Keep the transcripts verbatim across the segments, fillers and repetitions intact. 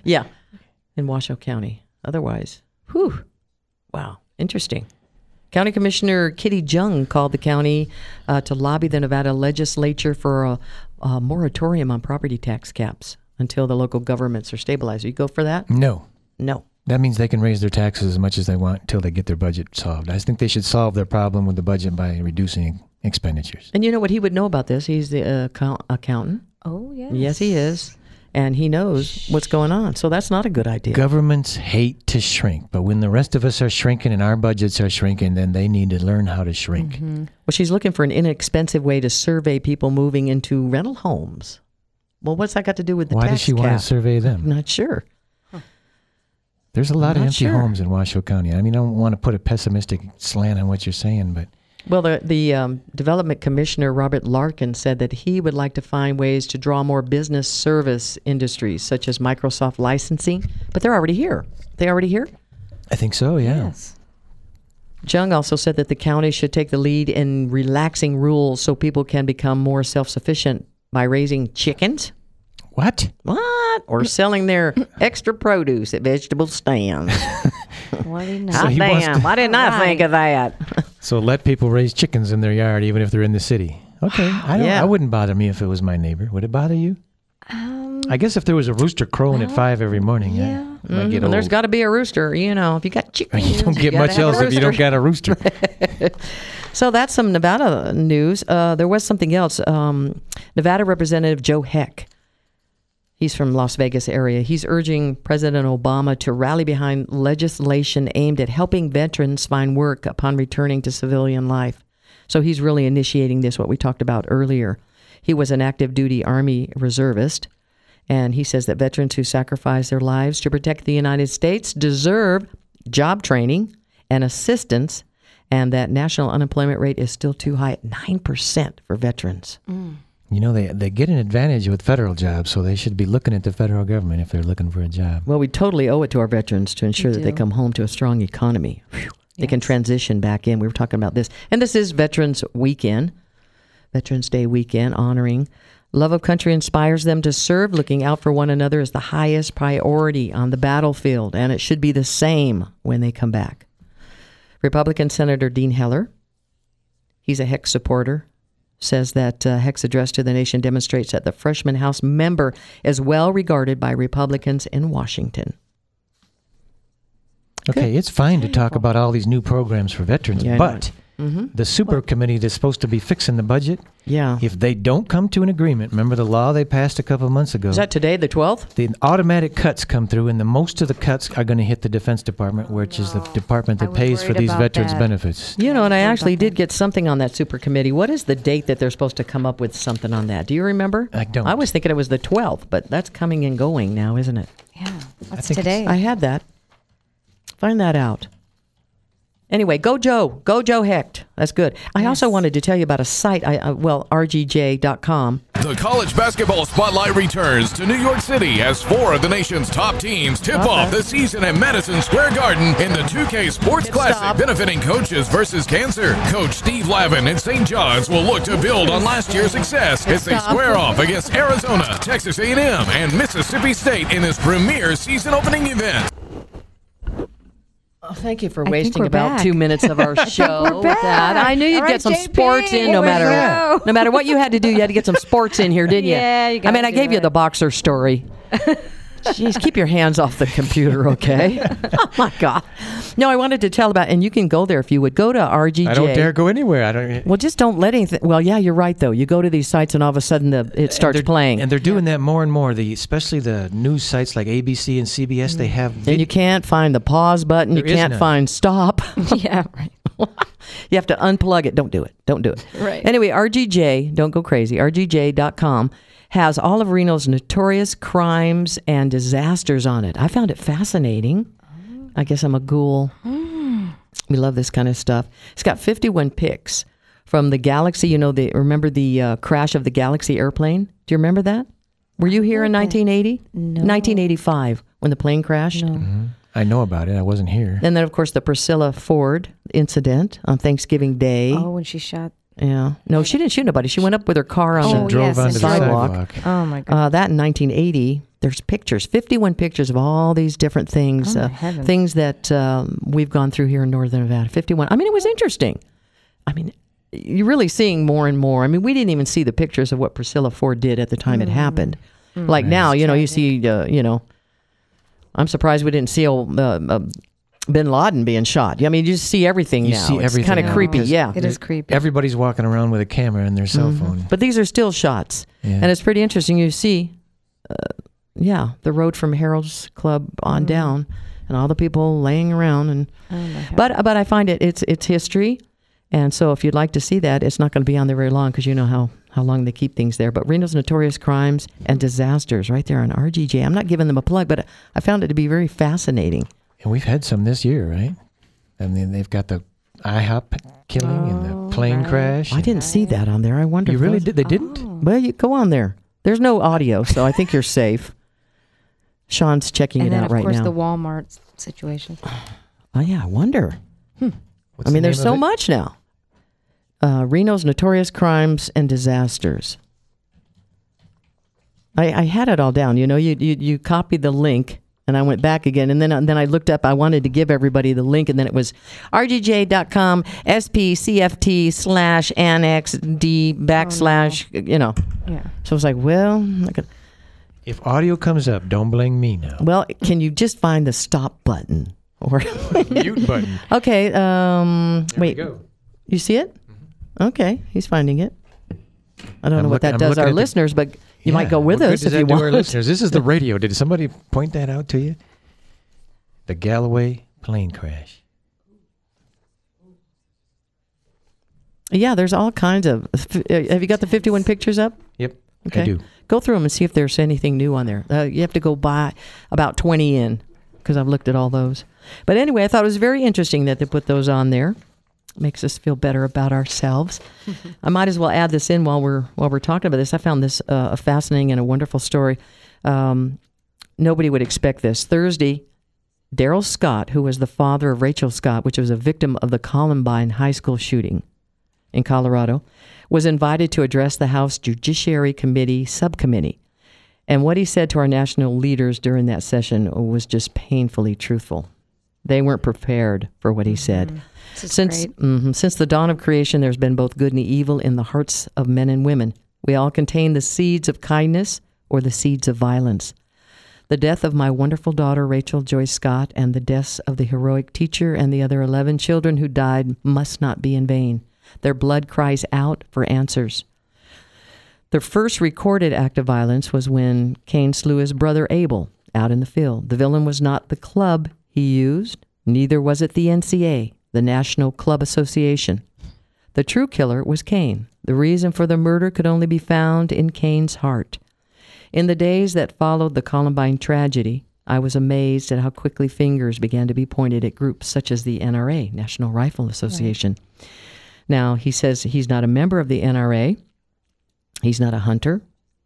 Yeah, in Washoe County. Otherwise, whew, wow, interesting. County Commissioner Kitty Jung called the county uh, to lobby the Nevada legislature for a, a moratorium on property tax caps until the local governments are stabilized. You go for that? No. No. That means they can raise their taxes as much as they want until they get their budget solved. I think they should solve their problem with the budget by reducing expenditures. And you know what? He would know about this. He's the uh, account- accountant. Oh, yes. Yes, he is. And he knows what's going on. So that's not a good idea. Governments hate to shrink, but when the rest of us are shrinking and our budgets are shrinking, then they need to learn how to shrink. Mm-hmm. Well, she's looking for an inexpensive way to survey people moving into rental homes. Well, what's that got to do with the Why tax does she cap? want to survey them? I'm not sure. There's a lot I'm of not empty sure. homes in Washoe County. I mean, I don't want to put a pessimistic slant on what you're saying, but Well, the, the um, Development Commissioner, Robert Larkin, said that he would like to find ways to draw more business service industries, such as Microsoft licensing. But they're already here. They already here? I think so, yeah. Yes. Jung also said that the county should take the lead in relaxing rules so people can become more self-sufficient by raising chickens. What? What? Or selling their extra produce at vegetable stands. What do you know? So Ah, he wants damn, to- why didn't I think of that? So let people raise chickens in their yard even if they're in the city. Okay, I don't. Yeah. I wouldn't bother me if it was my neighbor. Would it bother you? Um, I guess if there was a rooster crowing at five every morning, yeah, yeah. it might get And there's old. got to be a rooster, you know. If you got chickens, You don't get gotta much have a else if you don't rooster. got a rooster. So that's some Nevada news. Uh, there was something else. Um, Nevada Representative Joe Heck. He's from Las Vegas area. He's urging President Obama to rally behind legislation aimed at helping veterans find work upon returning to civilian life. So he's really initiating this, what we talked about earlier. He was an active duty Army reservist, and he says that veterans who sacrifice their lives to protect the United States deserve job training and assistance, and that national unemployment rate is still too high at nine percent for veterans. You know, they they get an advantage with federal jobs, so they should be looking at the federal government if they're looking for a job. Well, we totally owe it to our veterans to ensure We that they do. come home to a strong economy. Whew. They can Yes. transition back in. We were talking about this. And this is Veterans Weekend, Veterans Day weekend, honoring. Love of country inspires them to serve. Looking out for one another is the highest priority on the battlefield, and it should be the same when they come back. Republican Senator Dean Heller, he's a Heck supporter, says that uh, Heck's address to the nation demonstrates that the freshman House member is well regarded by Republicans in Washington. Okay, it's fine to talk about all these new programs for veterans, Yeah, I know but Mm-hmm. the super committee that's supposed to be fixing the budget, Yeah. if they don't come to an agreement, remember the law they passed a couple of months ago? Is that today, the twelfth? The automatic cuts come through, and the most of the cuts are going to hit the Defense Department, which is the department I that was pays for worried these about veterans' that. benefits. You know, and I What actually about did that? get something on that super committee. What is the date that they're supposed to come up with something on that? Do you remember? I don't. I was thinking it was the twelfth, but that's coming and going now, isn't it? Yeah. What's think today? I had that. Find that out. Anyway, go Joe. Go Joe Hecht. That's good. I also Yes. wanted to tell you about a site, I, uh, well, R G J dot com. The college basketball spotlight returns to New York City as four of the nation's top teams tip off the season at Madison Square Garden in the two K Sports Good Classic stop. benefiting coaches versus cancer. Coach Steve Lavin and Saint John's will look to build on last year's success as they stop. square off against Arizona, Texas A and M, and Mississippi State in this premier season opening event. Oh, thank you for I think wasting we're about back. two minutes of our show. we're with that. back. I knew you'd All get right, some J P, sports in, no here we matter go. no matter what you had to do. You had to get some sports in here, didn't you? Yeah, you I mean, gotta I do gave you it. the boxer story. Jeez, keep your hands off the computer, okay? Oh my God! No, I wanted to tell about, and you can go there if you would. Go to R G J. I don't dare go anywhere. I don't. Well, just don't let anything. Well, yeah, you're right though. You go to these sites, and all of a sudden, the it starts they're- playing, and they're doing that more and more. The especially the news sites like A B C and C B S, they have. and you can't find the pause button. You There is can't none. find stop. yeah, right. You have to unplug it. Don't do it. Don't do it. Right. Anyway, R G J, don't go crazy. R G J dot com has all of Reno's notorious crimes and disasters on it. I found it fascinating. I guess I'm a ghoul. We love this kind of stuff. It's got fifty-one pics from the Galaxy. You know, the remember the uh, crash of the Galaxy airplane? Do you remember that? Were you here in nineteen eighty? No. nineteen eighty-five, when the plane crashed. I know about it. I wasn't here. And then, of course, the Priscilla Ford incident on Thanksgiving Day. Oh, when she shot. Yeah. No, she didn't shoot nobody. She went up with her car on Oh, the Drove yes, onto and the sidewalk. sidewalk. Oh my God. Uh, that in nineteen eighty. There's pictures, fifty-one pictures of all these different things, Oh, my uh, heavens. things that um, we've gone through here in Northern Nevada. fifty-one. I mean, it was interesting. I mean, you're really seeing more and more. I mean, we didn't even see the pictures of what Priscilla Ford did at the time it happened. Like now, you know, you see, uh, you know, I'm surprised we didn't see old, uh, uh, Bin Laden being shot. I mean, you just see everything You now. see it's everything kind of now, creepy, because yeah. It is creepy. Everybody's walking around with a camera and their cell phone. But these are still shots. Yeah. And it's pretty interesting. You see, uh, yeah, the road from Harold's Club on down and all the people laying around. And Oh, my heavens. But but I find it, it's it's history. And so if you'd like to see that, it's not going to be on there very long because you know how, how long they keep things there. But Reno's Notorious Crimes and Disasters right there on R G J. I'm not giving them a plug, but I found it to be very fascinating. And we've had some this year, right? I mean, they've got the IHOP killing and Oh, the plane right. crash. I didn't see that on there. I wonder You if really those- did? They didn't? Oh. Well, you go on there. There's no audio, so I think you're safe. Sean's checking And it then, out of right course, now. the Walmart situation. Oh, yeah, I wonder. What's I mean, the there's name so of it? much now. Uh, Reno's Notorious Crimes and Disasters. I, I had it all down. You know, you, you you copied the link, and I went back again, and then and then I looked up. I wanted to give everybody the link, and then it was r g j dot com S P C F T slash annex D backslash. You know, Yeah. so I was like, well, I'm not gonna- If audio comes up, don't blame me now. well, can you just find the stop button or? Mute button. Okay. Um. There we wait. go. You see it? Okay, he's finding it. I don't I'm know what look- that I'm does looking our at the- listeners, but you Yeah, might go with what good us does if that you do our want. listeners? This is the radio. Did somebody point that out to you? The Galloway plane crash. Yeah, there's all kinds of. Have you got the fifty-one pictures up? Yep, Okay. I do. Go through them and see if there's anything new on there. Uh, you have to go buy about twenty in because I've looked at all those. But anyway, I thought it was very interesting that they put those on there. Makes us feel better about ourselves. I might as well add this in while we're while we're talking about this. I found this uh, a fascinating and a wonderful story. Um, nobody would expect this. Thursday, Daryl Scott, who was the father of Rachel Scott, which was a victim of the Columbine high school shooting in Colorado, was invited to address the House Judiciary Committee subcommittee. And what he said to our national leaders during that session was just painfully truthful. They weren't prepared for what he said. This is Since great. mhm, since the dawn of creation, there's been both good and evil in the hearts of men and women. We all contain the seeds of kindness or the seeds of violence. The death of my wonderful daughter, Rachel Joyce Scott, and the deaths of the heroic teacher and the other eleven children who died must not be in vain. Their blood cries out for answers. The first recorded act of violence was when Cain slew his brother Abel out in the field. The villain was not the club he used, neither was it the N C A, the National Club Association. The true killer was Cain. The reason for the murder could only be found in Cain's heart. In the days that followed the Columbine tragedy, I was amazed at how quickly fingers began to be pointed at groups such as the N R A, National Rifle Association. Right. Now, he says he's not a member of the N R A. He's not a hunter.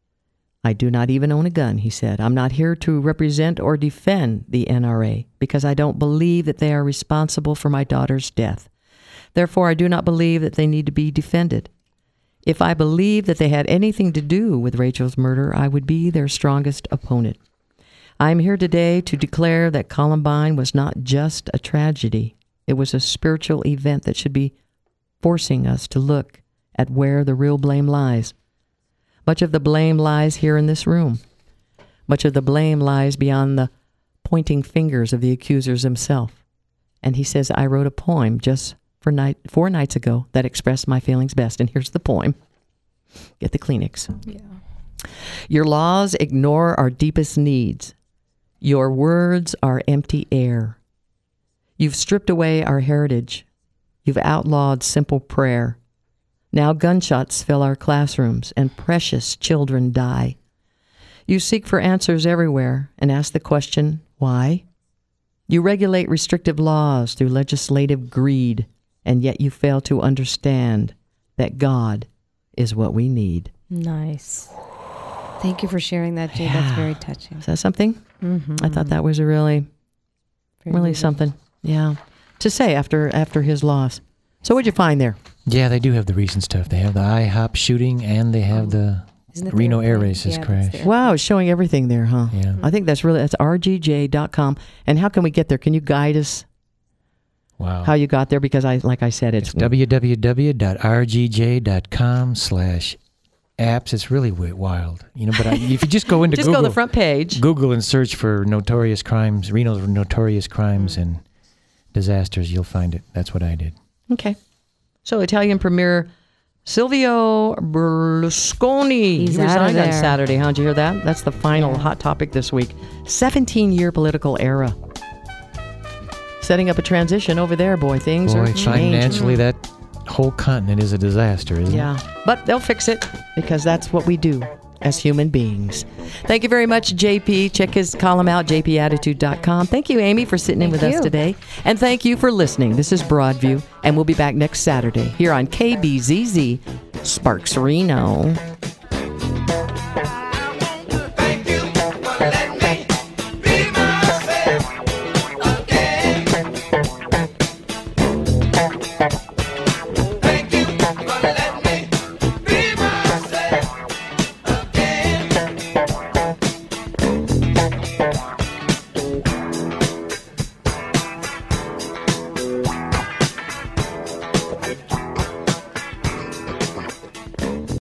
I do not even own a gun, he said. I'm not here to represent or defend the N R A because I don't believe that they are responsible for my daughter's death. Therefore, I do not believe that they need to be defended. If I believed that they had anything to do with Rachel's murder, I would be their strongest opponent. I am here today to declare that Columbine was not just a tragedy. It was a spiritual event that should be forcing us to look at where the real blame lies. Much of the blame lies here in this room. Much of the blame lies beyond the pointing fingers of the accusers himself. And he says, I wrote a poem just for night, four nights ago that expressed my feelings best. And here's the poem. Get the Kleenex. Yeah. Your laws ignore our deepest needs. Your words are empty air. You've stripped away our heritage. You've outlawed simple prayer. Now gunshots fill our classrooms and precious children die. You seek for answers everywhere and ask the question, why? You regulate restrictive laws through legislative greed, and yet you fail to understand that God is what we need. Nice. Thank you for sharing that, Jay. Yeah. That's very touching. Is that something? Mm-hmm. I thought that was a really, Very really moving. something. Yeah. To say after after his loss. So what'd you find there? Yeah, they do have the recent stuff. They have the IHOP shooting and they have the Isn't it the Reno Air airplane? Races Yeah, that's crash. the Wow, it's showing everything there, huh? Yeah. I think that's really, that's r g j dot com. And how can we get there? Can you guide us Wow. how you got there? Because I, like I said, it's, It's w w w dot r g j dot com slash apps. It's really wi- wild. You know, but I, if you just go into just Google, go to the front page. Google and search for notorious crimes, Reno's notorious crimes and disasters, you'll find it. That's what I did. Okay. So Italian Premier Silvio Berlusconi. He's he out of resigned on there. Saturday. How'd you hear that? That's the final hot topic this week. seventeen-year political era. Setting up a transition over there, boy. Things are Boy, changing. financially, that whole continent is a disaster, isn't Yeah, but they'll fix it because that's what we do as human beings. Thank you very much, J P. Check his column out, j p attitude dot com. Thank you, Amy, for sitting in Thank with us you. today. And thank you for listening. This is Broadview, and we'll be back next Saturday here on K B Z Z, Sparks Reno.